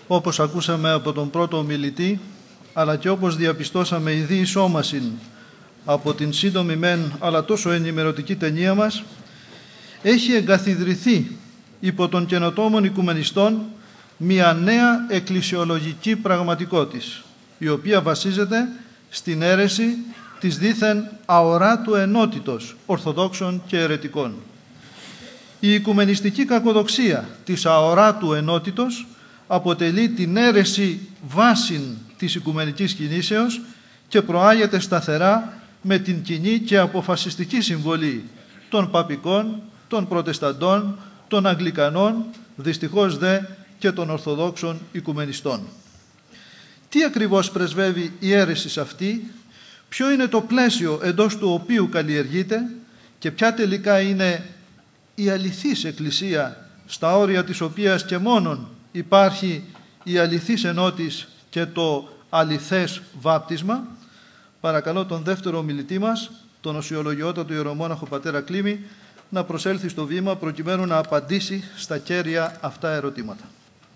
όπως ακούσαμε από τον πρώτο ομιλητή, αλλά και όπως διαπιστώσαμε ειδή ισόμασιν από την σύντομη μεν αλλά τόσο ενημερωτική ταινία μας, έχει εγκαθιδρυθεί υπό των καινοτόμων οικουμενιστών μια νέα εκκλησιολογική πραγματικότητα, η οποία βασίζεται στην αίρεση της δήθεν αοράτου ενότητος Ορθοδόξων και αιρετικών. Η οικουμενιστική κακοδοξία της αοράτου ενότητος αποτελεί την αίρεση βάσιν της οικουμενικής κινήσεως και προάγεται σταθερά με την κοινή και αποφασιστική συμβολή των παπικών, των προτεσταντών, των αγγλικανών, δυστυχώς δε και των Ορθοδόξων οικουμενιστών. Τι ακριβώς πρεσβεύει η αίρεση αυτή, ποιο είναι το πλαίσιο εντός του οποίου καλλιεργείται και ποια τελικά είναι η αληθής Εκκλησία, στα όρια της οποίας και μόνον υπάρχει η αληθής ενότης και το αληθές βάπτισμα, παρακαλώ τον δεύτερο ομιλητή μας, τον οσιολογιότατο ιερομόναχο πατέρα Κλήμη, να προσέλθει στο βήμα προκειμένου να απαντήσει στα κέρια αυτά ερωτήματα.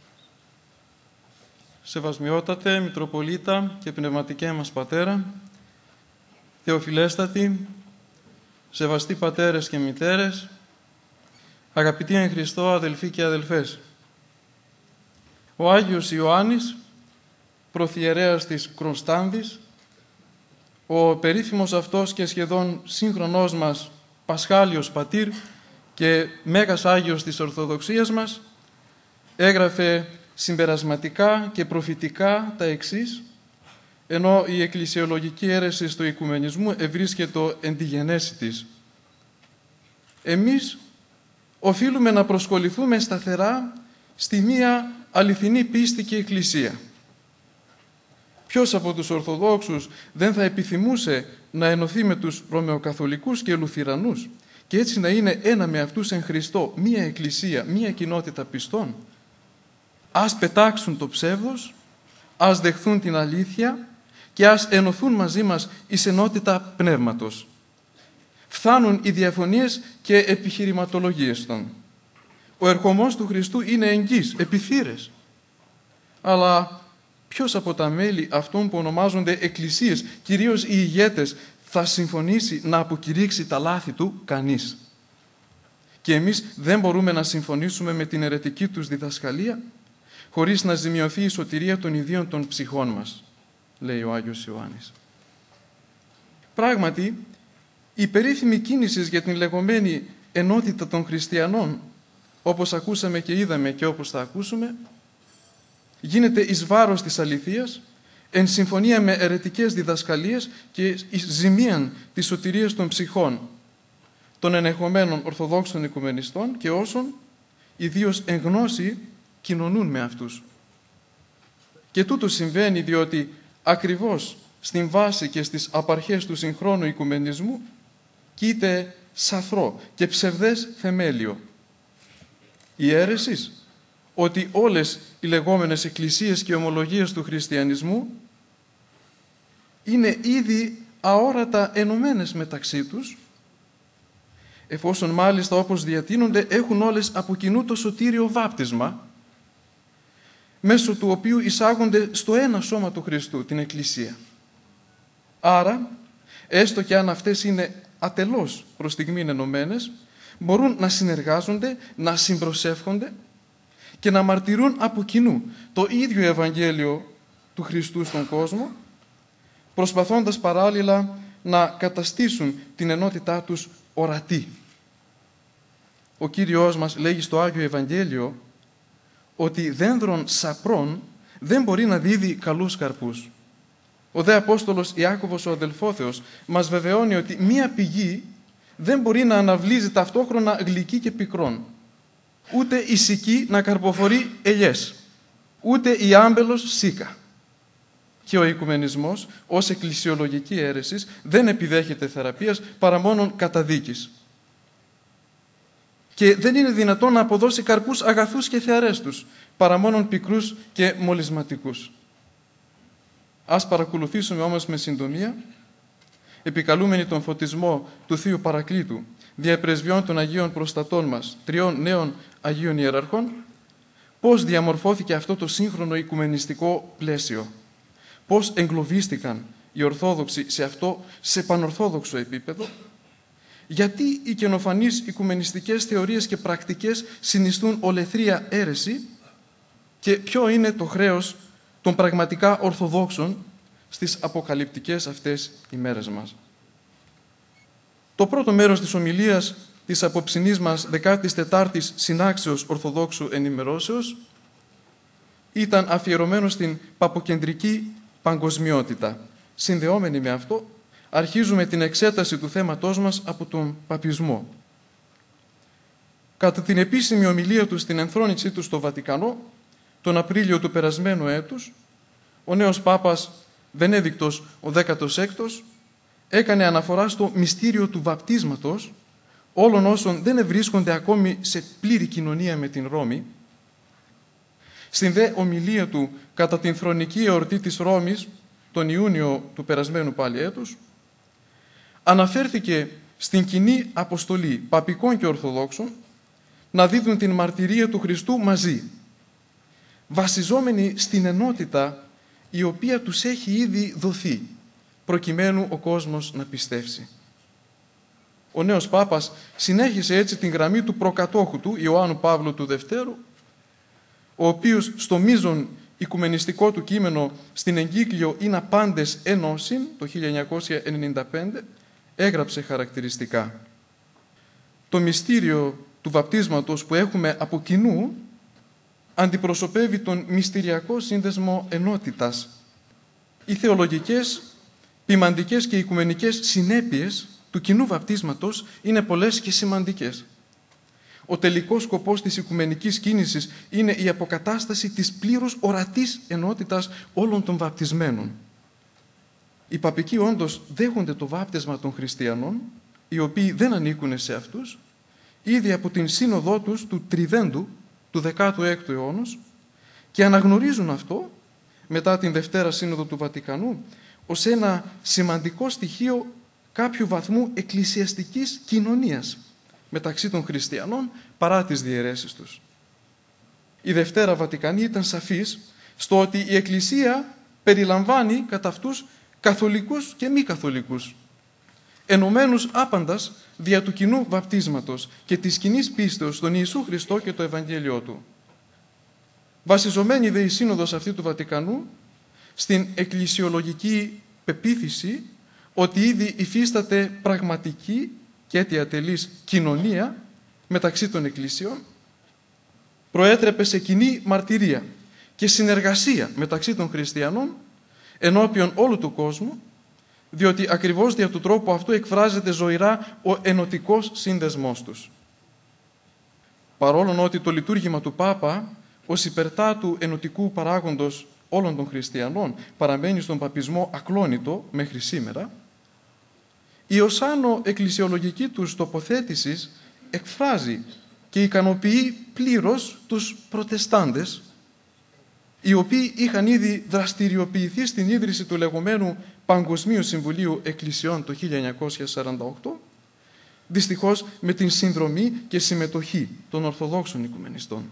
Σεβασμιότατε Μητροπολίτα και πνευματικέ μας Πατέρα, Θεοφιλέστατοι, σεβαστοί πατέρες και μητέρες, αγαπητοί εν Χριστώ αδελφοί και αδελφές. Ο Άγιος Ιωάννης, προφιερέας της Κωνστάνδης, ο περίφημος αυτός και σχεδόν σύγχρονός μας Πασχάλιος πατήρ και Μέγας Άγιος της Ορθοδοξίας μας, έγραφε συμπερασματικά και προφητικά τα εξής, ενώ η εκκλησιολογική αίρεση του οικουμενισμού ευρίσκεται εν τη γενέση της. Εμείς οφείλουμε να προσκοληθούμε σταθερά στη μία αληθινή πίστη και εκκλησία. Ποιος από τους Ορθοδόξους δεν θα επιθυμούσε να ενωθεί με τους Ρωμαιοκαθολικούς και Λουθυρανούς και έτσι να είναι ένα με αυτούς εν Χριστώ, μία εκκλησία, μία κοινότητα πιστών? Ας πετάξουν το ψεύδος, ας δεχθούν την αλήθεια και ας ενωθούν μαζί μας εις ενότητα πνεύματος. Φθάνουν οι διαφωνίες και επιχειρηματολογίες των. Ο ερχομός του Χριστού είναι εγγύς, επιθύρες. Αλλά ποιος από τα μέλη αυτών που ονομάζονται εκκλησίες, κυρίως οι ηγέτες, θα συμφωνήσει να αποκηρύξει τα λάθη του? Κανείς. Και εμείς δεν μπορούμε να συμφωνήσουμε με την αιρετική τους διδασκαλία χωρίς να ζημιωθεί η σωτηρία των ιδίων των ψυχών μας, λέει ο Άγιος Ιωάννης. Πράγματι, η περίφημη κίνηση για την λεγόμενη ενότητα των χριστιανών, όπως ακούσαμε και είδαμε και όπως θα ακούσουμε, γίνεται εις βάρος της αληθείας, εν συμφωνία με αιρετικές διδασκαλίες και εις ζημίαν της σωτηρίας των ψυχών των ενεχομένων Ορθοδόξων οικουμενιστών και όσων, ιδίως εν γνώση, κοινωνούν με αυτούς. Και τούτο συμβαίνει διότι ακριβώς στην βάση και στις απαρχές του συγχρόνου οικουμενισμού κοίται σαθρό και ψευδές θεμέλιο. Η αίρεση ότι όλες οι λεγόμενες εκκλησίες και ομολογίες του χριστιανισμού είναι ήδη αόρατα ενωμένες μεταξύ τους, εφόσον μάλιστα όπως διατείνονται έχουν όλες από κοινού το σωτήριο βάπτισμα, μέσω του οποίου εισάγονται στο ένα σώμα του Χριστού, την Εκκλησία. Άρα, έστω και αν αυτές είναι ατελώς προς στιγμήν ενωμένες, μπορούν να συνεργάζονται, να συμπροσεύχονται και να μαρτυρούν από κοινού το ίδιο Ευαγγέλιο του Χριστού στον κόσμο, προσπαθώντας παράλληλα να καταστήσουν την ενότητά τους ορατή. Ο Κύριος μας λέγει στο Άγιο Ευαγγέλιο ότι δένδρον σαπρών δεν μπορεί να δίδει καλούς καρπούς. Ο δε Απόστολος Ιάκωβος ο αδελφόθεος μας βεβαιώνει ότι μία πηγή δεν μπορεί να αναβλύζει ταυτόχρονα γλυκή και πικρόν, ούτε η σική να καρποφορεί ελιές, ούτε η άμπελος σίκα. Και ο οικουμενισμός ως εκκλησιολογική αίρεση δεν επιδέχεται θεραπείας παρά μόνον καταδίκης. Και δεν είναι δυνατόν να αποδώσει καρπούς αγαθούς και θεαρέστους, παρά μόνον πικρούς και μολυσματικούς. Ας παρακολουθήσουμε όμως με συντομία, επικαλούμενοι τον φωτισμό του Θείου Παρακλήτου, δια πρεσβειών των Αγίων Προστατών μας, 3 νέων Αγίων Ιεραρχών, πώς διαμορφώθηκε αυτό το σύγχρονο οικουμενιστικό πλαίσιο, πώς εγκλωβίστηκαν οι Ορθόδοξοι σε πανορθόδοξο επίπεδο, γιατί οι καινοφανείς οικουμενιστικές θεωρίες και πρακτικές συνιστούν ολεθρία αίρεση και ποιο είναι το χρέος των πραγματικά Ορθοδόξων στις αποκαλυπτικές αυτές ημέρες μας. Το πρώτο μέρος της ομιλίας της απόψινής μας 14ης Συνάξεως Ορθοδόξου Ενημερώσεως ήταν αφιερωμένο στην παποκεντρική παγκοσμιότητα. Συνδεόμενοι με αυτό, αρχίζουμε την εξέταση του θέματός μας από τον παπισμό. Κατά την επίσημη ομιλία του στην ενθρόνησή του στο Βατικανό, τον Απρίλιο του περασμένου έτους, ο νέος Πάπας Βενέδικτος ο 16ος έκανε αναφορά στο μυστήριο του βαπτίσματος όλων όσων δεν ευρίσκονται ακόμη σε πλήρη κοινωνία με την Ρώμη. Στην δε ομιλία του κατά την θρονική εορτή της Ρώμης, τον Ιούνιο του περασμένου πάλι έτους, αναφέρθηκε στην κοινή αποστολή παπικών και Ορθοδόξων να δίδουν την μαρτυρία του Χριστού μαζί, βασιζόμενοι στην ενότητα η οποία τους έχει ήδη δοθεί, προκειμένου ο κόσμος να πιστεύσει. Ο νέος Πάπας συνέχισε έτσι την γραμμή του προκατόχου του, Ιωάννου Παύλου του Δευτέρου, ο οποίος στο μείζον οικουμενιστικό του κείμενο στην εγκύκλιο «Ινα πάντες ενώσιν» το 1995 έγραψε χαρακτηριστικά: «Το μυστήριο του βαπτίσματος που έχουμε από κοινού αντιπροσωπεύει τον μυστηριακό σύνδεσμο ενότητας. Οι θεολογικές, ποιμαντικές και οικουμενικές συνέπειες του κοινού βαπτίσματος είναι πολλές και σημαντικές. Ο τελικός σκοπός της οικουμενικής κίνησης είναι η αποκατάσταση της πλήρους ορατής ενότητας όλων των βαπτισμένων. Οι παπικοί όντως δέχονται το βάπτισμα των χριστιανών, οι οποίοι δεν ανήκουν σε αυτούς, ήδη από την σύνοδό τους του Τριδέντου του 16ου αιώνα και αναγνωρίζουν αυτό μετά την Δευτέρα Σύνοδο του Βατικανού ως ένα σημαντικό στοιχείο κάποιου βαθμού εκκλησιαστικής κοινωνίας μεταξύ των χριστιανών παρά τις διαιρέσεις τους. Η Δευτέρα Βατικανή ήταν σαφής στο ότι η Εκκλησία περιλαμβάνει κατά αυτούς καθολικούς και μη καθολικούς, ενωμένους άπαντας δια του κοινού βαπτίσματος και της κοινής πίστεως στον Ιησού Χριστό και το Ευαγγέλιό Του. Βασιζομένη δε η Σύνοδος αυτή του Βατικανού στην εκκλησιολογική πεποίθηση ότι ήδη υφίσταται πραγματική και αιτιατελής κοινωνία μεταξύ των εκκλησιών, προέτρεπε σε κοινή μαρτυρία και συνεργασία μεταξύ των χριστιανών ενώπιον όλου του κόσμου, διότι ακριβώς δια του τρόπου αυτού εκφράζεται ζωηρά ο ενωτικός σύνδεσμός τους. Παρόλο ότι το λειτουργήμα του Πάπα ως υπερτάτου ενωτικού παράγοντος όλων των χριστιανών παραμένει στον παπισμό ακλόνητο μέχρι σήμερα, η ως άνω εκκλησιολογική τους τοποθέτηση εκφράζει και ικανοποιεί πλήρως τους προτεστάντες, οι οποίοι είχαν ήδη δραστηριοποιηθεί στην ίδρυση του λεγόμενου Παγκοσμίου Συμβουλίου Εκκλησιών το 1948, δυστυχώς με την συνδρομή και συμμετοχή των Ορθοδόξων Οικουμενιστών.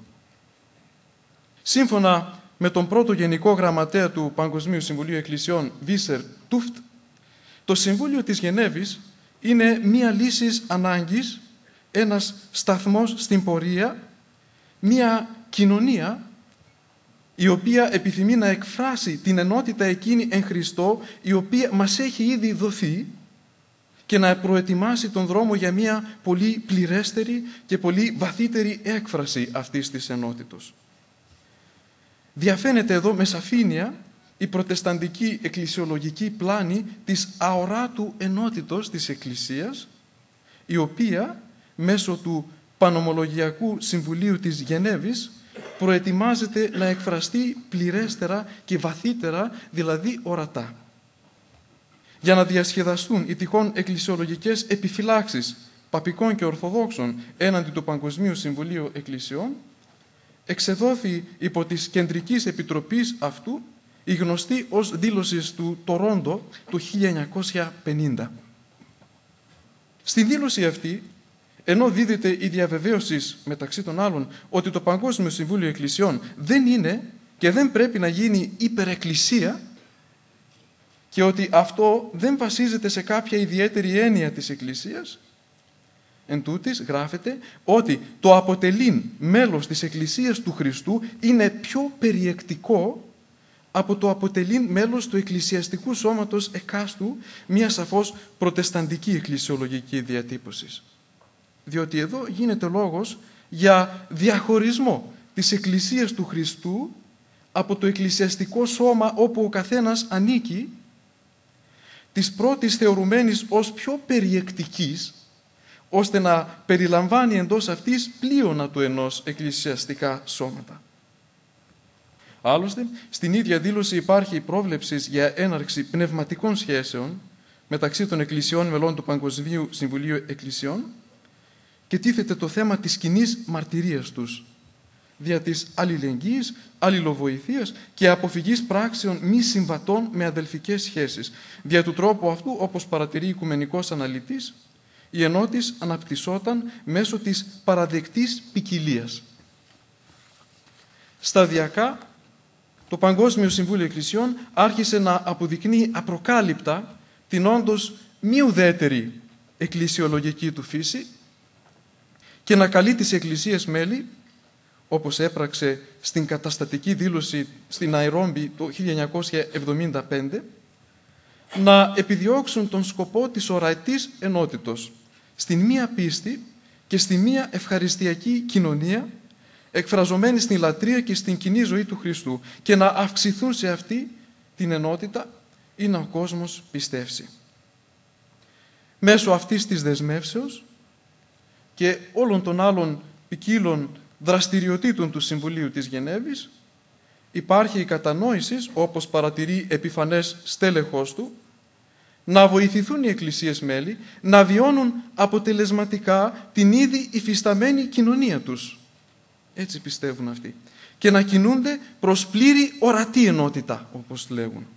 Σύμφωνα με τον πρώτο Γενικό Γραμματέα του Παγκοσμίου Συμβουλίου Εκκλησιών, Βίσερ Τούφτ, το Συμβούλιο της Γενέβης είναι μία λύσης ανάγκης, ένας σταθμός στην πορεία, μία κοινωνία η οποία επιθυμεί να εκφράσει την ενότητα εκείνη εν Χριστώ, η οποία μας έχει ήδη δοθεί, και να προετοιμάσει τον δρόμο για μία πολύ πληρέστερη και πολύ βαθύτερη έκφραση αυτής της ενότητος. Διαφαίνεται εδώ με σαφήνεια η προτεσταντική εκκλησιολογική πλάνη της αοράτου ενότητος της Εκκλησίας, η οποία μέσω του Πανομολογιακού Συμβουλίου της Γενέβης προετοιμάζεται να εκφραστεί πληρέστερα και βαθύτερα, δηλαδή ορατά. Για να διασχεδαστούν οι τυχόν εκκλησιολογικές επιφυλάξεις παπικών και Ορθοδόξων έναντι του Παγκοσμίου Συμβουλίου Εκκλησιών, εξεδόθη υπό της Κεντρικής Επιτροπής αυτού η γνωστή ως δήλωση του Τορόντο του 1950. Στη δήλωση αυτή ενώ δίδεται η διαβεβαίωση μεταξύ των άλλων ότι το Παγκόσμιο Συμβούλιο Εκκλησιών δεν είναι και δεν πρέπει να γίνει υπερεκκλησία και ότι αυτό δεν βασίζεται σε κάποια ιδιαίτερη έννοια της Εκκλησίας, εν τούτης γράφεται ότι το αποτελήν μέλος της Εκκλησίας του Χριστού είναι πιο περιεκτικό από το αποτελήν μέλος του εκκλησιαστικού σώματος εκάστου, μια σαφώς προτεσταντική εκκλησιολογική διατύπωση. Διότι εδώ γίνεται λόγος για διαχωρισμό της Εκκλησίας του Χριστού από το εκκλησιαστικό σώμα όπου ο καθένας ανήκει, της πρώτης θεωρουμένης ως πιο περιεκτικής, ώστε να περιλαμβάνει εντός αυτής πλείονα του ενός εκκλησιαστικά σώματα. Άλλωστε, στην ίδια δήλωση υπάρχει η πρόβλεψη για έναρξη πνευματικών σχέσεων μεταξύ των εκκλησιών μελών του Παγκοσμίου Συμβουλίου Εκκλησιών και τίθεται το θέμα της κοινής μαρτυρίας τους, δια της αλληλεγγύης, αλληλοβοηθείας και αποφυγής πράξεων μη συμβατών με αδελφικές σχέσεις. Δια του τρόπου αυτού, όπως παρατηρεί οικουμενικός αναλυτής, η ενότης αναπτυσσόταν μέσω της παραδεκτής ποικιλίας. Σταδιακά, το Παγκόσμιο Συμβούλιο Εκκλησιών άρχισε να αποδεικνύει απροκάλυπτα την όντως μη ουδέτερη εκκλησιολογική του φύση και να καλεί τις εκκλησίες μέλη, όπως έπραξε στην καταστατική δήλωση στην Ναϊρόμπι το 1975, να επιδιώξουν τον σκοπό της ορατής ενότητος στην μία πίστη και στη μία ευχαριστιακή κοινωνία, εκφραζομένη στην λατρεία και στην κοινή ζωή του Χριστού, και να αυξηθούν σε αυτή την ενότητα ή να ο κόσμος πιστεύσει. Μέσω αυτής της δεσμεύσεως και όλων των άλλων ποικίλων δραστηριοτήτων του Συμβουλίου της Γενέβης υπάρχει η κατανόηση, όπως παρατηρεί επιφανές στέλεχος του, να βοηθηθούν οι εκκλησίες μέλη να βιώνουν αποτελεσματικά την ήδη υφισταμένη κοινωνία τους. Έτσι πιστεύουν αυτοί. Και να κινούνται προς πλήρη ορατή ενότητα, όπως λέγουν.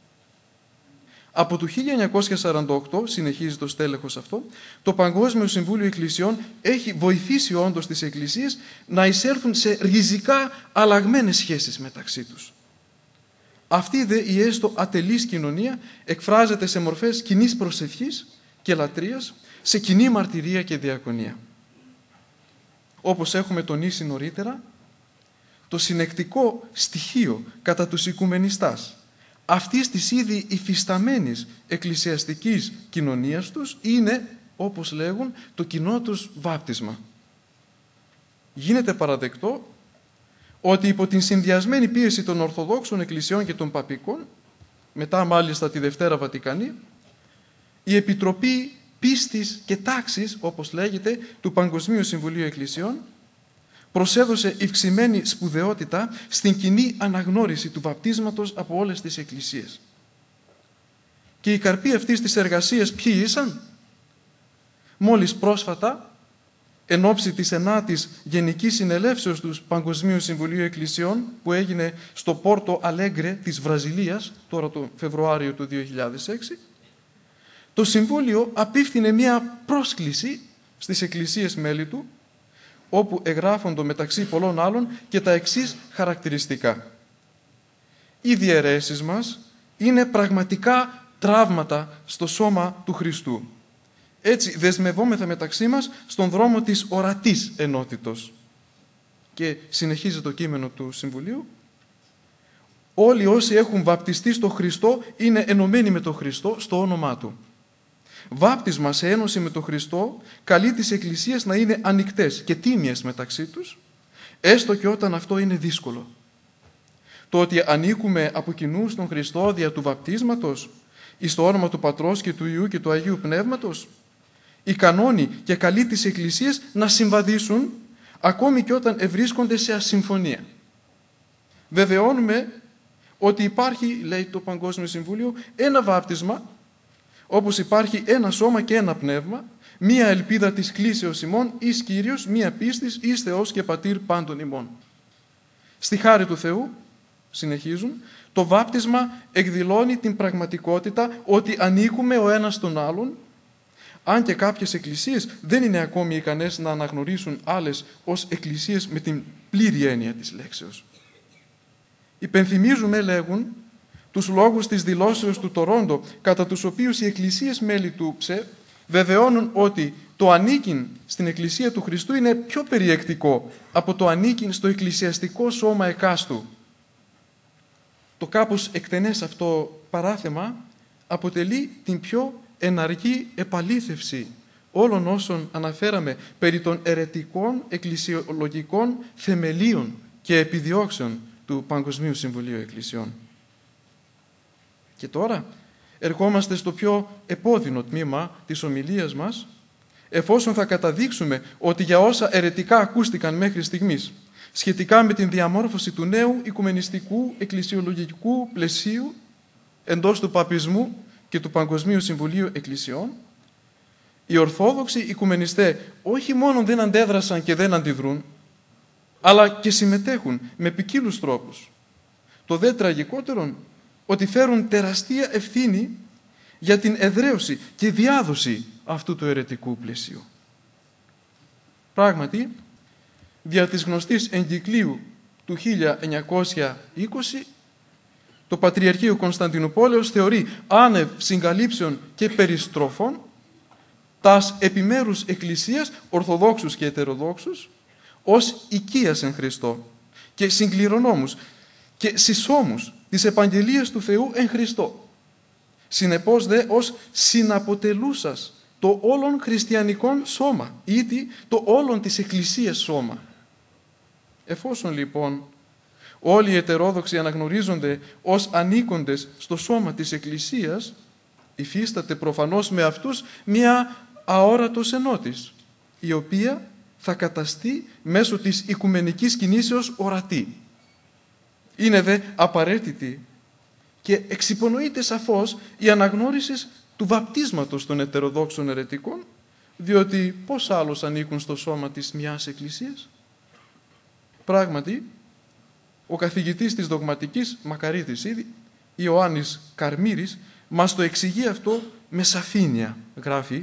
Από το 1948, συνεχίζει το στέλεχος αυτό, το Παγκόσμιο Συμβούλιο Εκκλησιών έχει βοηθήσει όντως τις εκκλησίες να εισέλθουν σε ριζικά αλλαγμένες σχέσεις μεταξύ τους. Αυτή δε η έστω ατελής κοινωνία εκφράζεται σε μορφές κοινής προσευχής και λατρείας, σε κοινή μαρτυρία και διακονία. Όπως έχουμε τονίσει νωρίτερα, το συνεκτικό στοιχείο κατά τους οικουμενιστάς αυτής της ήδη υφισταμένης εκκλησιαστικής κοινωνίας τους είναι, όπως λέγουν, το κοινό τους βάπτισμα. Γίνεται παραδεκτό ότι υπό την συνδυασμένη πίεση των Ορθοδόξων Εκκλησιών και των Παπικών, μετά μάλιστα τη Δευτέρα Βατικανή, η Επιτροπή Πίστης και Τάξης, όπως λέγεται, του Παγκοσμίου Συμβουλίου Εκκλησιών, προσέδωσε ευξημένη σπουδαιότητα στην κοινή αναγνώριση του βαπτίσματος από όλες τις εκκλησίες. Και οι καρποί αυτής της εργασίας ποιοι ήσαν? Μόλις πρόσφατα, εν ώψη της 9ης Γενικής Συνελεύσεως του Παγκοσμίου Συμβουλίου Εκκλησιών, που έγινε στο Πόρτο Αλέγκρε της Βραζιλίας, τώρα το Φεβρουάριο του 2006, το Συμβούλιο απίφθινε μία πρόσκληση στις εκκλησίες μέλη του, όπου εγγράφονται μεταξύ πολλών άλλων και τα εξής χαρακτηριστικά. Οι διαιρέσεις μας είναι πραγματικά τραύματα στο σώμα του Χριστού. Έτσι δεσμευόμεθα μεταξύ μας στον δρόμο της ορατής ενότητος. Και συνεχίζει το κείμενο του Συμβουλίου. Όλοι όσοι έχουν βαπτιστεί στο Χριστό είναι ενωμένοι με τον Χριστό στο όνομά Του. Βάπτισμα σε ένωση με τον Χριστό καλεί τις εκκλησίες να είναι ανοιχτές και τίμιες μεταξύ τους, έστω και όταν αυτό είναι δύσκολο. Το ότι ανήκουμε από κοινού στον Χριστό δια του βαπτίσματος, εις το όνομα του Πατρός και του Υιού και του Αγίου Πνεύματος, ικανώνει και καλεί τις εκκλησίες να συμβαδίσουν ακόμη και όταν ευρίσκονται σε ασυμφωνία. Βεβαιώνουμε ότι υπάρχει, λέει το Παγκόσμιο Συμβούλιο, ένα βάπτισμα, όπως υπάρχει ένα σώμα και ένα πνεύμα, μία ελπίδα της κλήσεως ημών, εις Κύριος, μία πίστης, εις Θεός και Πατήρ πάντων ημών. Στη χάρη του Θεού, συνεχίζουν, το βάπτισμα εκδηλώνει την πραγματικότητα ότι ανήκουμε ο ένας τον άλλον, αν και κάποιες εκκλησίες δεν είναι ακόμη ικανές να αναγνωρίσουν άλλες ως εκκλησίες με την πλήρη έννοια της λέξεως. Υπενθυμίζουμε, λέγουν, τους λόγους της δηλώσεως του Τορόντο, κατά τους οποίους οι εκκλησίες μέλη του ΨΕ βεβαιώνουν ότι το ανήκειν στην Εκκλησία του Χριστού είναι πιο περιεκτικό από το ανήκειν στο εκκλησιαστικό σώμα εκάστου. Το κάπως εκτενές αυτό παράθεμα αποτελεί την πιο εναργή επαλήθευση όλων όσων αναφέραμε περί των αιρετικών εκκλησιολογικών θεμελίων και επιδιώξεων του Παγκοσμίου Συμβουλίου Εκκλησιών. Και τώρα ερχόμαστε στο πιο επώδυνο τμήμα της ομιλίας μας, εφόσον θα καταδείξουμε ότι για όσα αιρετικά ακούστηκαν μέχρι στιγμής σχετικά με την διαμόρφωση του νέου οικουμενιστικού εκκλησιολογικού πλαισίου εντός του παπισμού και του Παγκοσμίου Συμβουλίου Εκκλησιών, οι Ορθόδοξοι οικουμενιστές όχι μόνο δεν αντέδρασαν και δεν αντιδρούν, αλλά και συμμετέχουν με ποικίλους τρόπους. Το δε τραγικότερον, ότι φέρουν τεραστία ευθύνη για την εδραίωση και διάδοση αυτού του αιρετικού πλαισίου. Πράγματι, δια της γνωστής εγκυκλίου του 1920, το Πατριαρχείο Κωνσταντινουπόλεως θεωρεί άνευ συγκαλύψεων και περιστροφών τας επιμέρους εκκλησίας, ορθοδόξους και ετεροδόξους, ως οικίας εν Χριστώ και συγκληρονόμους και συσσόμους της επαγγελίας του Θεού εν Χριστώ. Συνεπώς δε ως συναποτελούσας το όλον χριστιανικών σώμα, ήτι το όλον της εκκλησίας σώμα. Εφόσον λοιπόν όλοι οι ετερόδοξοι αναγνωρίζονται ως ανήκοντες στο σώμα της εκκλησίας, υφίσταται προφανώς με αυτούς μία αόρατος ενότης, η οποία θα καταστεί μέσω της οικουμενικής κινήσεως ορατή. Είναι δε απαραίτητη και εξυπονοείται σαφώς η αναγνώριση του βαπτίσματος των ετεροδόξων αιρετικών, διότι πώς άλλως ανήκουν στο σώμα της μιας εκκλησίας. Πράγματι, ο καθηγητής της δογματικής Μακαρίτης ήδη, Ιωάννης Καρμύρης, μας το εξηγεί αυτό με σαφήνεια, γράφει.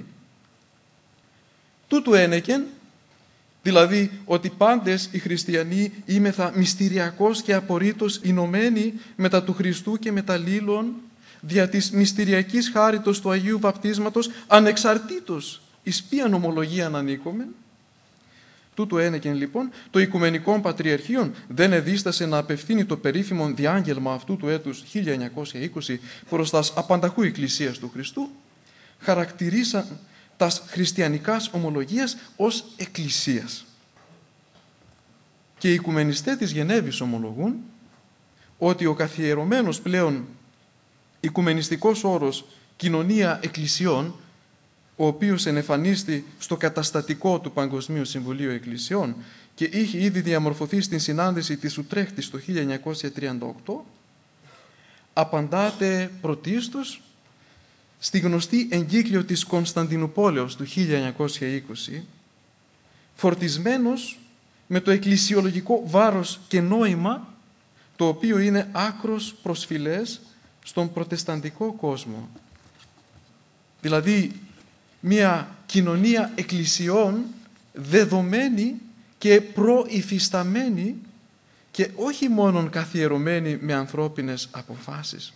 Τούτου ένεκεν, δηλαδή ότι πάντες οι χριστιανοί είμεθα μυστηριακώς και απορρίτως ενωμένοι μετά του Χριστού και μετά λύλων, δια της μυστηριακής χάριτος του Αγίου Βαπτίσματος, ανεξαρτήτως εις ποιαν ομολογίαν ανήκομεν. Τούτου ένεκεν λοιπόν, το Οικουμενικό Πατριαρχείο δεν εδίστασε να απευθύνει το περίφημο διάγγελμα αυτού του έτους 1920 προς τας απανταχού Εκκλησίας του Χριστού, χαρακτηρίσαν τας χριστιανικάς ομολογίας ως εκκλησίας. Και οι οικουμενιστές της Γενέβης ομολογούν ότι ο καθιερωμένος πλέον οικουμενιστικός όρος κοινωνία εκκλησιών, ο οποίος ενεφανίστη στο καταστατικό του Παγκοσμίου Συμβουλίου Εκκλησιών και είχε ήδη διαμορφωθεί στην συνάντηση της Ουτρέχτης το 1938, απαντάται πρωτίστως στη γνωστή εγκύκλιο της Κωνσταντινουπόλεως του 1920, φορτισμένος με το εκκλησιολογικό βάρος και νόημα, το οποίο είναι άκρος προσφυλές στον προτεσταντικό κόσμο. Δηλαδή, μια κοινωνία εκκλησιών δεδομένη και προϋφισταμένη και όχι μόνον καθιερωμένη με ανθρώπινες αποφάσεις.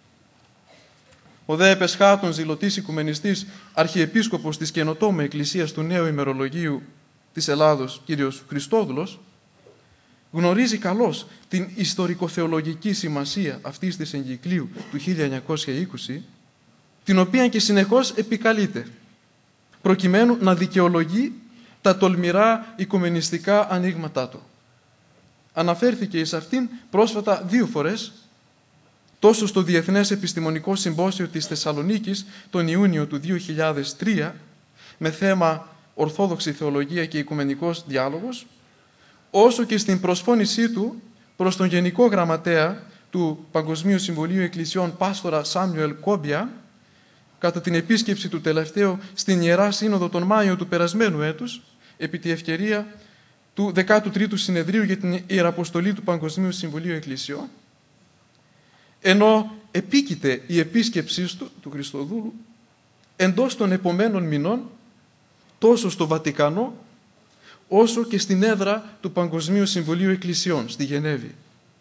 Ο δε Επεσχάτων ζηλωτής οικουμενιστής αρχιεπίσκοπος της καινοτόμου Εκκλησίας του Νέου Ημερολογίου της Ελλάδος, κύριος Χριστόδουλος, γνωρίζει καλώς την ιστορικοθεολογική σημασία αυτής της εγκυκλίου του 1920, την οποία και συνεχώς επικαλείται, προκειμένου να δικαιολογεί τα τολμηρά οικουμενιστικά ανοίγματά του. Αναφέρθηκε εις αυτήν πρόσφατα 2 φορές, τόσο στο Διεθνές Επιστημονικό Συμπόσιο της Θεσσαλονίκης τον Ιούνιο του 2003, με θέμα Ορθόδοξη Θεολογία και Οικουμενικός Διάλογος, όσο και στην προσφώνησή του προς τον Γενικό Γραμματέα του Παγκοσμίου Συμβουλίου Εκκλησιών Πάστορα Σάμιουελ Κόμπια, κατά την επίσκεψη του τελευταίου στην Ιερά Σύνοδο τον Μάιο του περασμένου έτους, επί τη ευκαιρία του 13ου Συνεδρίου για την Ιεραποστολή του Παγκοσμίου Συμβουλίου Εκκλησιών, ενώ επίκειται η επίσκεψή του Χριστοδούλου εντός των επομένων μηνών, τόσο στο Βατικανό, όσο και στην έδρα του Παγκοσμίου Συμβουλίου Εκκλησιών, στη Γενέβη.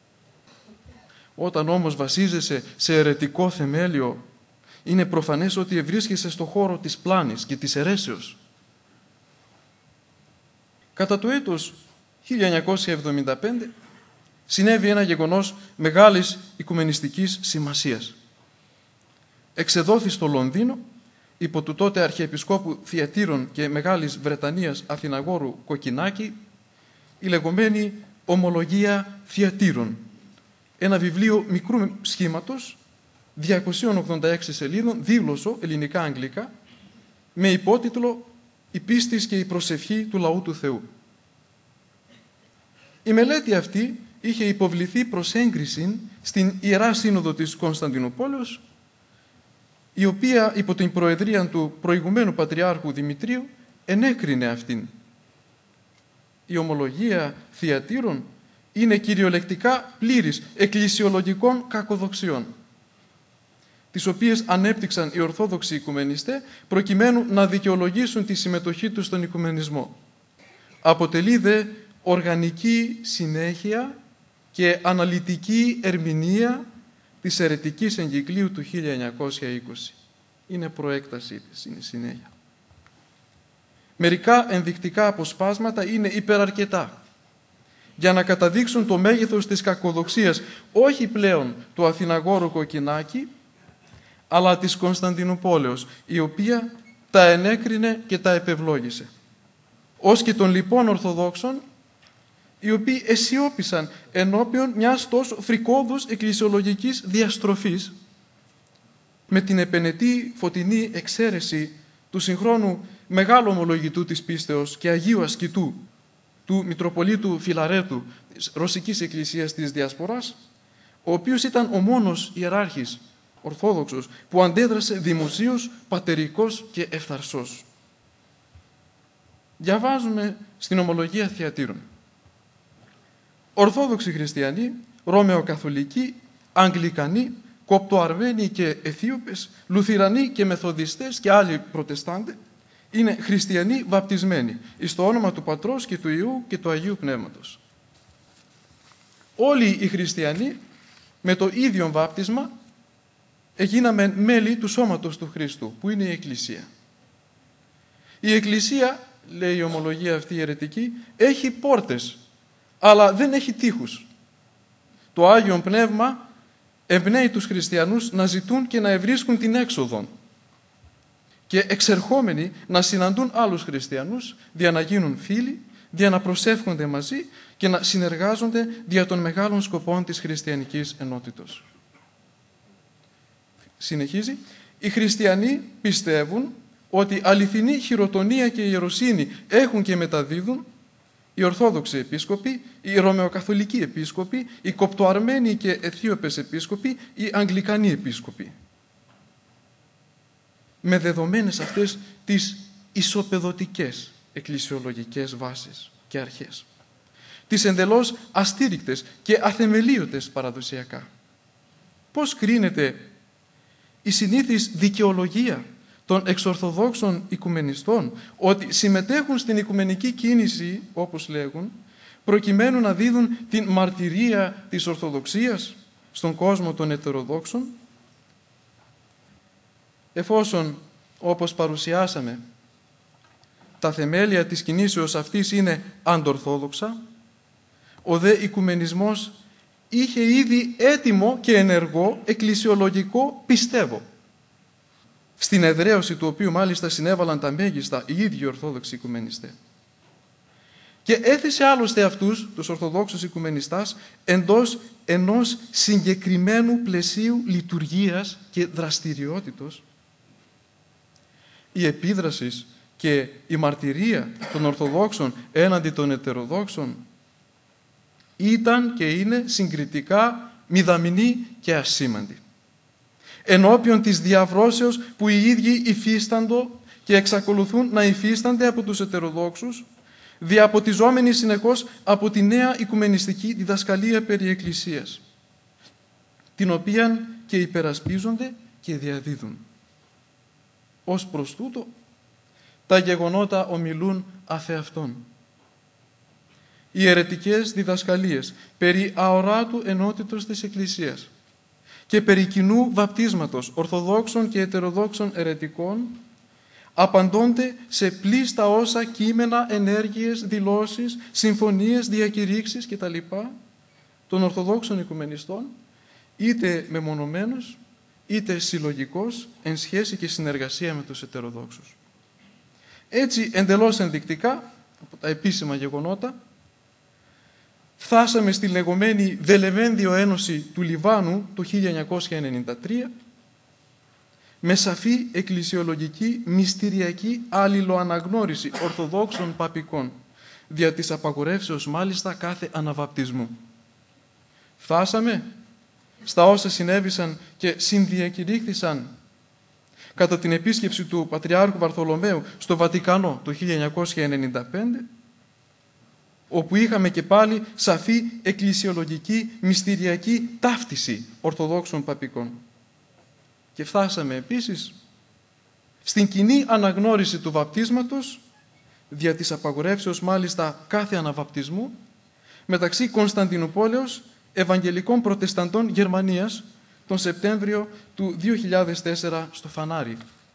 Όταν όμως βασίζεσαι σε αιρετικό θεμέλιο, είναι προφανές ότι ευρίσκεσαι στο χώρο της πλάνης και της αιρέσεως. Κατά το έτος 1975 συνέβη ένα γεγονός μεγάλης οικουμενιστικής σημασίας. Εξεδόθη στο Λονδίνο, υπό του τότε Αρχιεπισκόπου Θιατήρων και Μεγάλης Βρετανίας Αθηναγόρου Κοκκινάκη, η λεγόμενη Ομολογία Θιατήρων, ένα βιβλίο μικρού σχήματος, 286 σελίδων, δίγλωσσο, ελληνικά-αγγλικά, με υπότιτλο «Η πίστης και η προσευχή του λαού του Θεού». Η μελέτη αυτή είχε υποβληθεί προς έγκριση στην Ιερά Σύνοδο της Κωνσταντινούπολης, η οποία υπό την προεδρία του προηγουμένου Πατριάρχου Δημητρίου ενέκρινε αυτήν. Η Ομολογία Θιατήρων είναι κυριολεκτικά πλήρης εκκλησιολογικών κακοδοξιών, τις οποίες ανέπτυξαν οι Ορθόδοξοι Οικουμενιστές προκειμένου να δικαιολογήσουν τη συμμετοχή τους στον Οικουμενισμό. Αποτελεί δε οργανική συνέχεια και αναλυτική ερμηνεία της αιρετικής εγκυκλίου του 1920. Είναι προέκτασή της, είναι συνέχεια. Μερικά ενδεικτικά αποσπάσματα είναι υπεραρκετά για να καταδείξουν το μέγεθος της κακοδοξίας όχι πλέον του Αθηναγόρου Κοκκινάκη, αλλά της Κωνσταντινουπόλεως, η οποία τα ενέκρινε και τα επευλόγησε. Ως και των λοιπών Ορθοδόξων, οι οποίοι αισιόπισαν ενώπιον μιας τόσο φρικόδους εκκλησιολογικής διαστροφής, με την επενετή φωτεινή εξαίρεση του συγχρόνου μεγάλου ομολογητού της πίστεως και Αγίου Ασκητού, του Μητροπολίτου Φιλαρέτου της Ρωσικής Εκκλησίας της Διασποράς, ο οποίος ήταν ο μόνος ιεράρχης Ορθόδοξος που αντέδρασε δημοσίως, πατερικός και ευθαρσός. Διαβάζουμε στην Ομολογία Θιατήρων. Ορθόδοξοι χριστιανοί, Ρωμαιοκαθολικοί, Αγγλικανοί, Κοπτοαρμένοι και Αιθίωπες, Λουθυρανοί και Μεθοδιστές και άλλοι Προτεστάντες είναι χριστιανοί βαπτισμένοι εις το όνομα του Πατρός και του Υιού και του Αγίου Πνεύματος. Όλοι οι χριστιανοί με το ίδιο βάπτισμα έγιναμε μέλη του σώματος του Χριστού, που είναι η Εκκλησία. Η Εκκλησία, λέει η ομολογία αυτή η αιρετική, έχει πόρτες, αλλά δεν έχει τοίχους. Το Άγιον Πνεύμα εμπνέει τους χριστιανούς να ζητούν και να ευρίσκουν την έξοδον και εξερχόμενοι να συναντούν άλλους χριστιανούς, δια να γίνουν φίλοι, δια να προσεύχονται μαζί και να συνεργάζονται δια των μεγάλων σκοπών της χριστιανικής ενότητος. Συνεχίζει, οι χριστιανοί πιστεύουν ότι αληθινή χειροτονία και ιεροσύνη έχουν και μεταδίδουν οι Ορθόδοξοι Επίσκοποι, οι Ρωμαιοκαθολικοί Επίσκοποι, οι Κοπτοαρμένοι και Αιθίωπες Επίσκοποι, οι Αγγλικανοί Επίσκοποι. Με δεδομένες αυτές τις ισοπεδωτικές εκκλησιολογικές βάσεις και αρχές. Τις εντελώς αστήρικτες και αθεμελίωτες παραδοσιακά. Πώς κρίνεται η συνήθις δικαιολογία των εξορθοδόξων οικουμενιστών ότι συμμετέχουν στην οικουμενική κίνηση, όπως λέγουν, προκειμένου να δίδουν την μαρτυρία της Ορθοδοξίας στον κόσμο των ετεροδόξων, εφόσον, όπως παρουσιάσαμε, τα θεμέλια της κινήσεως αυτής είναι αντορθόδοξα, ο δε οικουμενισμός είχε ήδη έτοιμο και ενεργό εκκλησιολογικό πιστεύω, στην εδραίωση του οποίου μάλιστα συνέβαλαν τα μέγιστα οι ίδιοι Ορθόδοξοι Οικουμενιστές. Και έθεσε άλλωστε αυτούς, τους Ορθοδόξους Οικουμενιστάς, εντός ενός συγκεκριμένου πλαισίου λειτουργίας και δραστηριότητος. Η επίδραση και η μαρτυρία των Ορθοδόξων έναντι των Ετεροδόξων ήταν και είναι συγκριτικά μηδαμινή και ασήμαντη. Ενώπιον της διαβρώσεως που οι ίδιοι υφίσταντο και εξακολουθούν να υφίστανται από τους Ετεροδόξους, διαποτιζόμενοι συνεχώς από τη νέα οικουμενιστική διδασκαλία περί Εκκλησίας, την οποία και υπερασπίζονται και διαδίδουν. ως προς τούτο, τα γεγονότα ομιλούν αφεαυτόν. Οι αιρετικές διδασκαλίες περί αοράτου ενότητος της Εκκλησίας και περί κοινού βαπτίσματος ορθοδόξων και ετεροδόξων αιρετικών απαντώνται σε πλήστα όσα κείμενα, ενέργειες, δηλώσεις, συμφωνίες, διακηρύξεις κτλ. Των Ορθοδόξων Οικουμενιστών, είτε μεμονωμένους, είτε συλλογικός, εν σχέση και συνεργασία με τους ετεροδόξους. Έτσι, εντελώς ενδεικτικά, από τα επίσημα γεγονότα, φτάσαμε στη λεγόμενη Δελεβένδιο Ένωση του Λιβάνου το 1993, με σαφή εκκλησιολογική, μυστηριακή αλληλοαναγνώριση Ορθοδόξων παπικών, δια της απαγορεύσεως μάλιστα κάθε αναβαπτισμού. Φτάσαμε στα όσα συνέβησαν και συνδιακηρύχθησαν κατά την επίσκεψη του Πατριάρχου Βαρθολομαίου στο Βατικανό το 1995, όπου είχαμε και πάλι σαφή εκκλησιολογική, μυστηριακή ταύτιση Ορθοδόξων παπικών. Και φτάσαμε επίσης στην κοινή αναγνώριση του βαπτίσματος, δια της απαγορεύσεως μάλιστα κάθε αναβαπτισμού, μεταξύ Κωνσταντινουπόλεως Ευαγγελικών Προτεσταντών Γερμανίας τον Σεπτέμβριο του 2004 στο Φανάρι.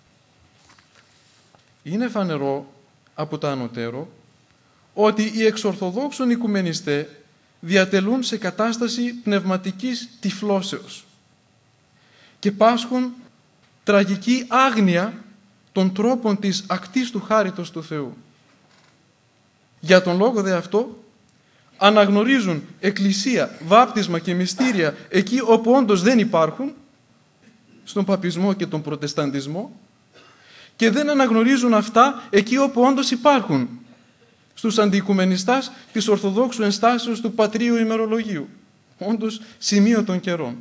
Είναι φανερό από τα ανωτέρω ότι οι εξορθοδόξων οικουμενιστές διατελούν σε κατάσταση πνευματικής τυφλώσεως και πάσχουν τραγική άγνοια των τρόπων της ακτής του χάριτος του Θεού. Για τον λόγο δε αυτό αναγνωρίζουν εκκλησία, βάπτισμα και μυστήρια εκεί όπου όντως δεν υπάρχουν, στον παπισμό και τον προτεσταντισμό, και δεν αναγνωρίζουν αυτά εκεί όπου όντως υπάρχουν, στους αντιοικουμενιστάς της Ορθοδόξου ενστάσεως του Πατρίου ημερολογίου, όντως σημείο των καιρών.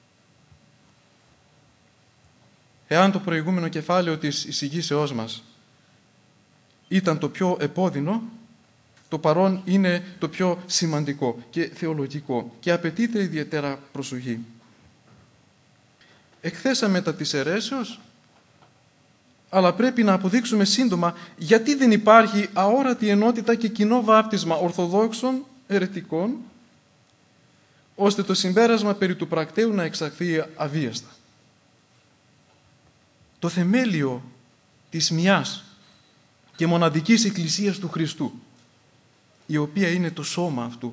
Εάν το προηγούμενο κεφάλαιο της εισηγήσεώς μας ήταν το πιο επώδυνο, το παρόν είναι το πιο σημαντικό και θεολογικό και απαιτείται ιδιαίτερα προσοχή. Εκθέσαμε τα της αιρέσεως, αλλά πρέπει να αποδείξουμε σύντομα γιατί δεν υπάρχει αόρατη ενότητα και κοινό βάπτισμα Ορθοδόξων αιρετικών, ώστε το συμπέρασμα περί του πρακτέου να εξαχθεί αβίαστα. Το θεμέλιο της μιας και μοναδικής Εκκλησίας του Χριστού, η οποία είναι το σώμα αυτού,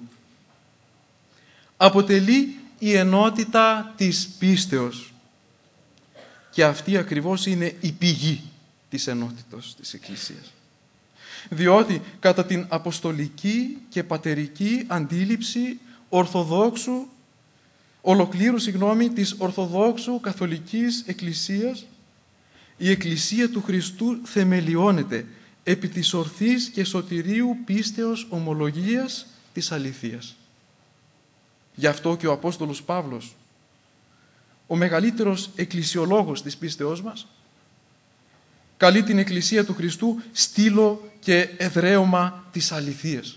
αποτελεί η ενότητα της πίστεως, και αυτή ακριβώς είναι η πηγή της ενότητος της Εκκλησίας. Διότι κατά την αποστολική και πατερική αντίληψη ολοκλήρου της Ορθοδόξου Καθολικής Εκκλησίας, η Εκκλησία του Χριστού θεμελιώνεται επί της ορθής και σωτηρίου πίστεως ομολογίας της αληθείας. Γι' αυτό και ο Απόστολος Παύλος, ο μεγαλύτερος εκκλησιολόγος της πίστεώς μας, καλεί την Εκκλησία του Χριστού στήλο και εδραίωμα της αληθείας.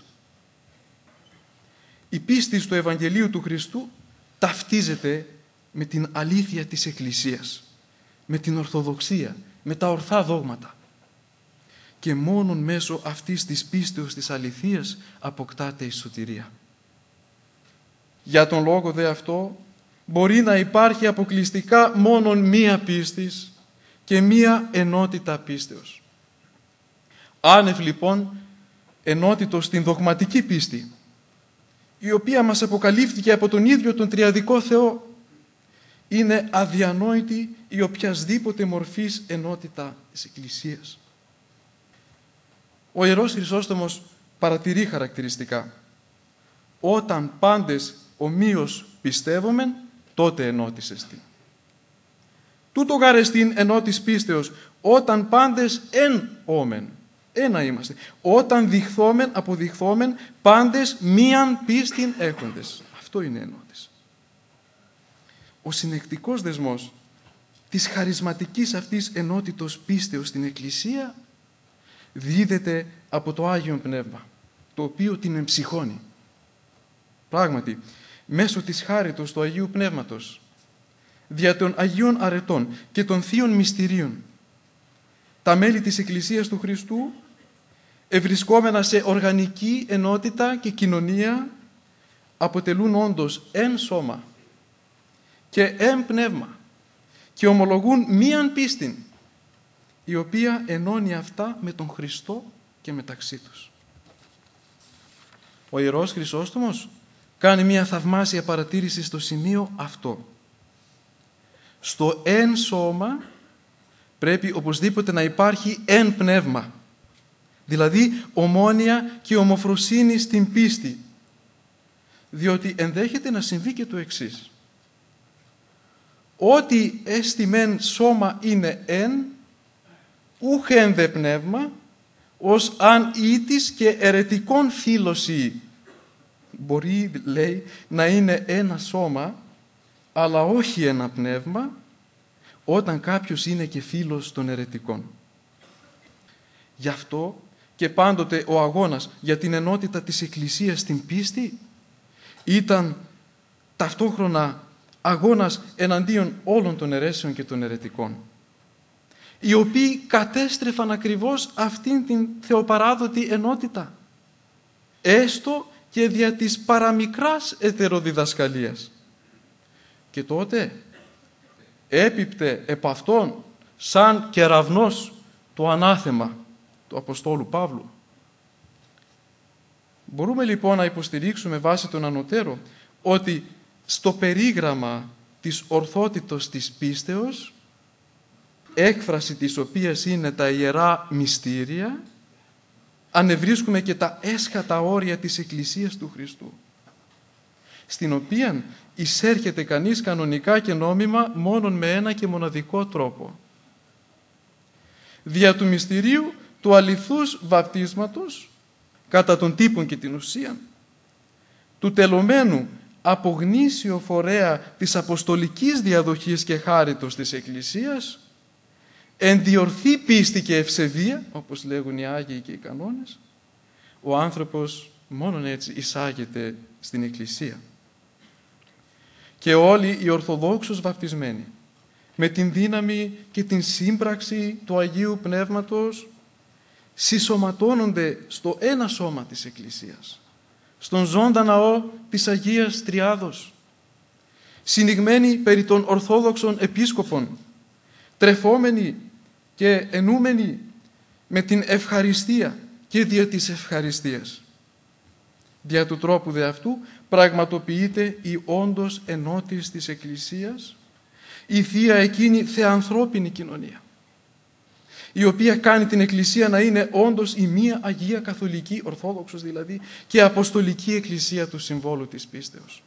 Η πίστη στο Ευαγγελίο του Χριστού ταυτίζεται με την αλήθεια της Εκκλησίας, με την Ορθοδοξία, με τα ορθά δόγματα. Και μόνον μέσω αυτής της πίστεως της αληθείας αποκτάται η σωτηρία. Για τον λόγο δε αυτό μπορεί να υπάρχει αποκλειστικά μόνον μία πίστης και μία ενότητα πίστεως. Άνευ λοιπόν ενότητος στην δογματική πίστη, η οποία μας αποκαλύφθηκε από τον ίδιο τον τριαδικό Θεό, είναι αδιανόητη η οποιασδήποτε μορφής ενότητα της Εκκλησίας. Ο Ιερός Χρυσόστομος παρατηρεί χαρακτηριστικά: όταν πάντες ομοίως πιστεύομεν, τότε ενώτησεστη. Τούτο γάρ εστιν ενώτης πίστεως, όταν πάντες εν όμεν, ένα είμαστε. Όταν αποδειχθόμεν, πάντες μίαν πίστην έχοντες. Αυτό είναι ενώτης. Ο συνεκτικός δεσμός της χαρισματικής αυτής ενότητος πίστεως στην Εκκλησία δίδεται από το Άγιο Πνεύμα, το οποίο την εμψυχώνει. Πράγματι, μέσω της χάριτος του Αγίου Πνεύματος, δια των Αγίων Αρετών και των Θείων Μυστηρίων, τα μέλη της Εκκλησίας του Χριστού, ευρισκόμενα σε οργανική ενότητα και κοινωνία, αποτελούν όντως εν σώμα και εν πνεύμα και ομολογούν μίαν πίστην, η οποία ενώνει αυτά με τον Χριστό και μεταξύ τους. Ο Ιερός Χρυσόστομος κάνει μια θαυμάσια παρατήρηση στο σημείο αυτό. Στο εν σώμα πρέπει οπωσδήποτε να υπάρχει εν πνεύμα, δηλαδή ομόνοια και ομοφροσύνη στην πίστη, διότι ενδέχεται να συμβεί και το εξής. Ό,τι έστι μεν σώμα είναι εν, ούχ εν δε πνεύμα, ως αν ήτης και αιρετικόν φίλωση. Μπορεί, λέει, να είναι ένα σώμα, αλλά όχι ένα πνεύμα, όταν κάποιος είναι και φίλος των αιρετικών. Γι' αυτό και πάντοτε ο αγώνας για την ενότητα της Εκκλησίας στην πίστη ήταν ταυτόχρονα αγώνας εναντίον όλων των αιρέσεων και των αιρετικών, οι οποίοι κατέστρεφαν ακριβώς αυτήν την θεοπαράδοτη ενότητα, έστω και δια της παραμικράς ετεροδιδασκαλίας. Και τότε έπιπτε επ' αυτόν σαν κεραυνός το ανάθεμα του Αποστόλου Παύλου. Μπορούμε λοιπόν να υποστηρίξουμε βάσει των ανωτέρων ότι στο περίγραμμα της ορθότητος της πίστεως, έκφραση της οποίας είναι τα ιερά μυστήρια, ανεβρίσκουμε και τα έσχατα όρια της Εκκλησίας του Χριστού, στην οποία εισέρχεται κανείς κανονικά και νόμιμα μόνον με ένα και μοναδικό τρόπο. Δια του μυστηρίου του αληθούς βαπτίσματος, κατά τον τύπον και την ουσία, του τελωμένου από γνήσιο φορέα της αποστολικής διαδοχής και χάριτος της Εκκλησίας, εν διορθή πίστη και ευσεβία, όπως λέγουν οι Άγιοι και οι κανόνες, ο άνθρωπος μόνον έτσι εισάγεται στην Εκκλησία. Και όλοι οι Ορθοδόξους βαπτισμένοι, με την δύναμη και την σύμπραξη του Αγίου Πνεύματος, συσσωματώνονται στο ένα σώμα της Εκκλησίας, στον ζώντα ναό της Αγίας Τριάδος, συνηγμένοι περί των Ορθόδοξων Επίσκοπων, τρεφόμενοι και ενούμενοι με την ευχαριστία και δια της ευχαριστίας. Δια του τρόπου δε αυτού πραγματοποιείται η όντως ενότης της Εκκλησίας, η Θεία εκείνη θεανθρώπινη κοινωνία, η οποία κάνει την Εκκλησία να είναι όντως η μία Αγία Καθολική, Ορθόδοξος δηλαδή, και Αποστολική Εκκλησία του συμβόλου της πίστεως.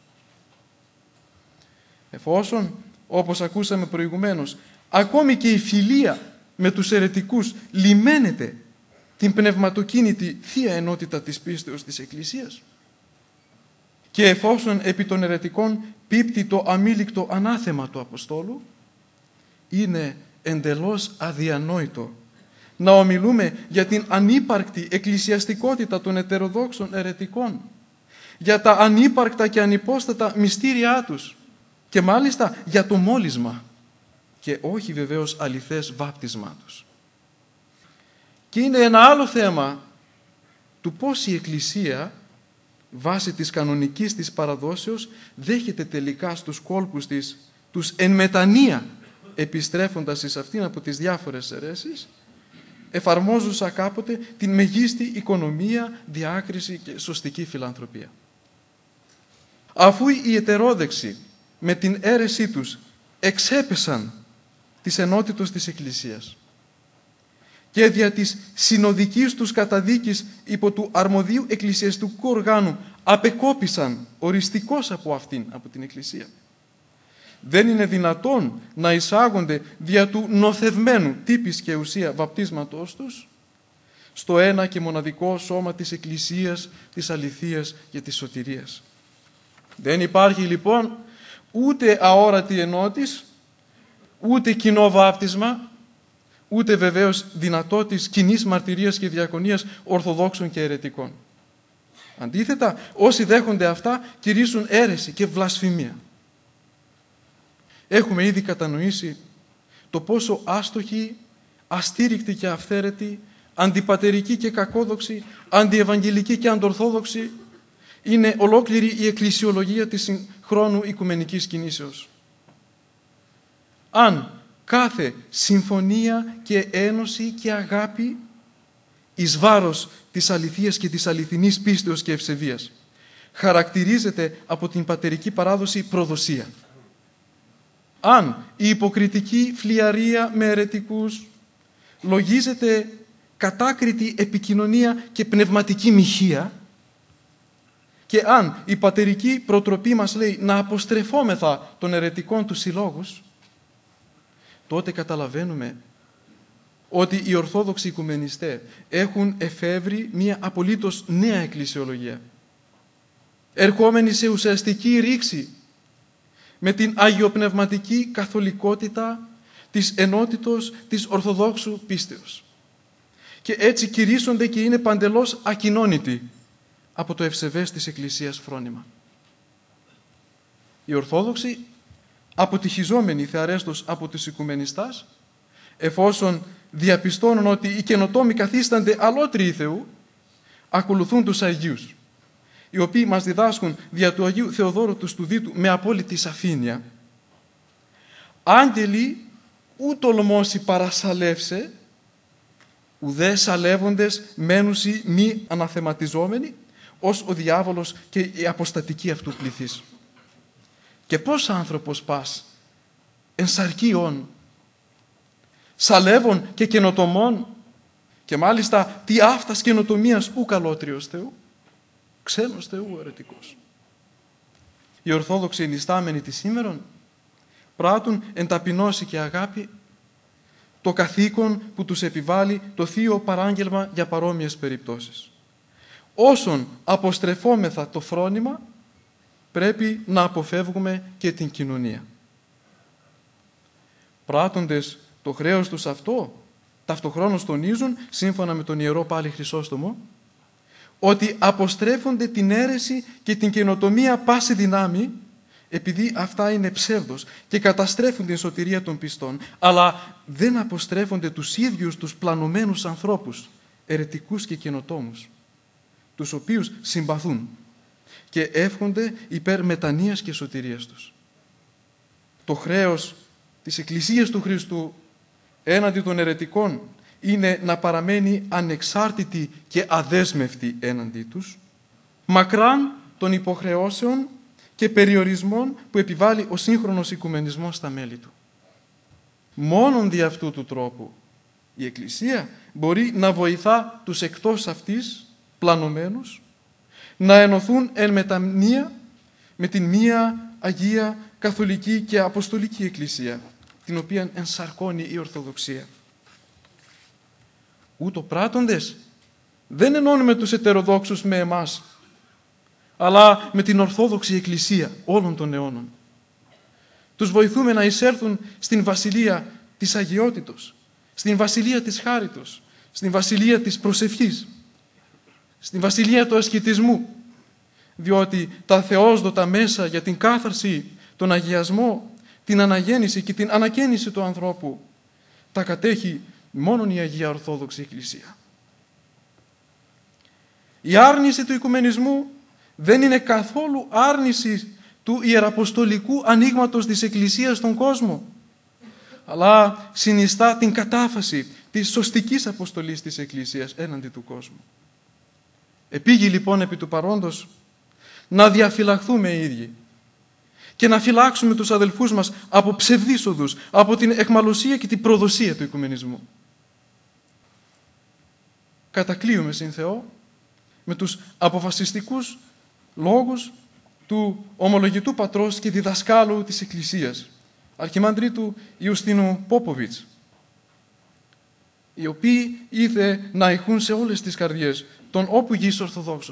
Εφόσον, όπως ακούσαμε προηγουμένως, ακόμη και η φιλία με τους αιρετικούς λιμένεται την πνευματοκίνητη Θεία Ενότητα της πίστεως της Εκκλησίας, και εφόσον επί των αιρετικών πίπτει το αμήλικτο ανάθεμα του Αποστόλου, είναι εντελώς αδιανόητο να ομιλούμε για την ανύπαρκτη εκκλησιαστικότητα των ετεροδόξων αιρετικών, για τα ανύπαρκτα και ανυπόστατα μυστήριά τους και μάλιστα για το μόλισμα και όχι βεβαίως αληθές βάπτισμά τους. Και είναι ένα άλλο θέμα του πώς η Εκκλησία βάσει της κανονικής της παραδόσεως δέχεται τελικά στους κόλπους της τους εν μετανία επιστρέφοντας εις αυτήν από τις διάφορες αιρέσεις, εφαρμόζουσα κάποτε την μεγίστη οικονομία, διάκριση και σωστική φιλανθρωπία. Αφού οι ετερόδεξοι με την αίρεσή τους εξέπεσαν της ενότητος της Εκκλησίας και δια της συνοδικής τους καταδίκης υπό του αρμοδίου εκκλησιαστικού οργάνου απεκόπησαν οριστικώς από αυτήν, από την Εκκλησία, δεν είναι δυνατόν να εισάγονται δια του νοθευμένου τύπης και ουσία βαπτίσματός τους στο ένα και μοναδικό σώμα της Εκκλησίας, της αληθείας και της σωτηρίας. Δεν υπάρχει λοιπόν ούτε αόρατη ενότης, ούτε κοινό βάπτισμα, ούτε βεβαίως δυνατότης κοινής μαρτυρίας και διακονίας Ορθοδόξων και αιρετικών. Αντίθετα, όσοι δέχονται αυτά κηρύσσουν αίρεση και βλασφημία. Έχουμε ήδη κατανοήσει το πόσο άστοχη, αστήρικτη και αυθαίρετη, αντιπατερική και κακόδοξη, αντιευαγγελική και αντορθόδοξη, είναι ολόκληρη η εκκλησιολογία της χρόνου οικουμενικής κινήσεως. Αν κάθε συμφωνία και ένωση και αγάπη εις βάρος της αληθείας και της αληθινής πίστεως και ευσεβίας χαρακτηρίζεται από την πατερική παράδοση προδοσία. Αν η υποκριτική φλιαρία με αιρετικούς λογίζεται κατάκριτη επικοινωνία και πνευματική μοιχεία, και αν η πατερική προτροπή μας λέει να αποστρεφόμεθα των αιρετικών του συλλόγους, τότε καταλαβαίνουμε ότι οι Ορθόδοξοι Οικουμενιστές έχουν εφεύρει μία απολύτως νέα εκκλησιολογία, ερχόμενη σε ουσιαστική ρήξη με την αγιοπνευματική καθολικότητα της ενότητος της Ορθοδόξου πίστεως. Και έτσι κηρύσσονται και είναι παντελώς ακοινώνητοι από το ευσεβές της Εκκλησίας φρόνημα. Οι Ορθόδοξοι, αποτυχιζόμενοι θεαρέστος από τους Οικουμενιστάς, εφόσον διαπιστώνουν ότι οι καινοτόμοι καθίστανται αλότριοι Θεού, ακολουθούν τους Αγίους, οι οποίοι μας διδάσκουν δια του Αγίου Θεοδόρου του Στουδίτου με απόλυτη σαφήνεια: «Άγγελοι ου τολμώσει παρασαλεύσε, ουδέ σαλεύοντες μένουσι μη αναθεματιζόμενοι, ως ο διάβολος και η αποστατική αυτού πληθής». Και πώς άνθρωπος πας, εν σαρκίων, σαλεύων και καινοτομών, και μάλιστα τι αυτας καινοτομίας ου καλότριος Θεού, ξένος Θεού αιρετικός. Οι Ορθόδοξοι ενιστάμενοι της σήμερον πράττουν εν ταπεινώση και αγάπη το καθήκον που τους επιβάλλει το Θείο Παράγγελμα για παρόμοιες περιπτώσεις. Όσον αποστρεφόμεθα το φρόνημα, πρέπει να αποφεύγουμε και την κοινωνία. Πράττοντες το χρέος τους αυτό, ταυτοχρόνως τονίζουν, σύμφωνα με τον Ιερό πάλι Χρυσόστομο, ότι αποστρέφονται την αίρεση και την καινοτομία πάση δυνάμει, επειδή αυτά είναι ψεύδος και καταστρέφουν την σωτηρία των πιστών, αλλά δεν αποστρέφονται τους ίδιους τους πλανωμένους ανθρώπους, αιρετικούς και καινοτόμους, τους οποίους συμπαθούν και εύχονται υπέρ μετανοίας και σωτηρίας τους. Το χρέος της Εκκλησίας του Χριστού έναντι των αιρετικών είναι να παραμένει ανεξάρτητη και αδέσμευτη έναντι τους, μακράν των υποχρεώσεων και περιορισμών που επιβάλλει ο σύγχρονος οικουμενισμός στα μέλη του. Μόνον δι' αυτού του τρόπου η Εκκλησία μπορεί να βοηθά τους εκτός αυτής πλανωμένους να ενωθούν εν μετανοία με την μία Αγία Καθολική και Αποστολική Εκκλησία, την οποία ενσαρκώνει η Ορθοδοξία. Ούτω πράττοντες δεν ενώνουμε τους ετεροδόξους με εμάς, αλλά με την Ορθόδοξη Εκκλησία όλων των αιώνων. Τους βοηθούμε να εισέλθουν στην βασιλεία της αγιότητος, στην βασιλεία της χάριτος, στην βασιλεία της προσευχής, στην βασιλεία του ασκητισμού, διότι τα θεόσδοτα μέσα για την κάθαρση, τον αγιασμό, την αναγέννηση και την ανακαίνιση του ανθρώπου τα κατέχει μόνον η Αγία Ορθόδοξη Εκκλησία. Η άρνηση του οικουμενισμού δεν είναι καθόλου άρνηση του ιεραποστολικού ανοίγματος της Εκκλησίας στον κόσμο, αλλά συνιστά την κατάφαση της σωστικής αποστολής της Εκκλησίας έναντι του κόσμου. Επήγει λοιπόν επί του παρόντος να διαφυλαχθούμε οι ίδιοι και να φυλάξουμε τους αδελφούς μας από ψευδείς οδούς, από την αιχμαλωσία και την προδοσία του οικουμενισμού. Κατακλείουμε συν Θεό με τους αποφασιστικούς λόγους του ομολογητού πατρός και διδασκάλου της Εκκλησίας, Αρχιμάνδριτου Ιουστίνου Πόποβιτς, οι οποίοι ήθε να ηχούν σε όλες τις καρδιές των όπου γης Ορθοδόξων.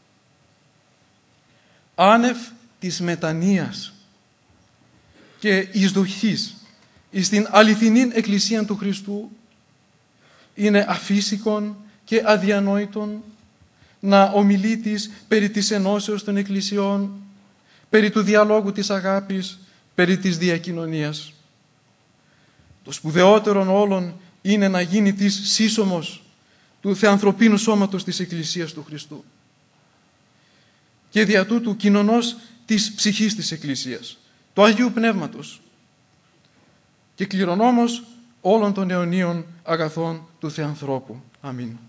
Άνευ της μετανοίας και εισδοχής εις την αληθινήν Εκκλησία του Χριστού είναι αφύσικον και αδιανόητον να ομιλεί της περί της ενώσεως των εκκλησιών, περί του διαλόγου της αγάπης, περί της διακοινωνίας. Το σπουδαιότερον όλων είναι να γίνει της σύσσωμος του θεανθρωπίνου σώματος της Εκκλησίας του Χριστού και δια τούτου κοινωνός της ψυχής της Εκκλησίας, του Αγίου Πνεύματος και κληρονόμος όλων των αιωνίων αγαθών του Θεανθρώπου. Αμήν.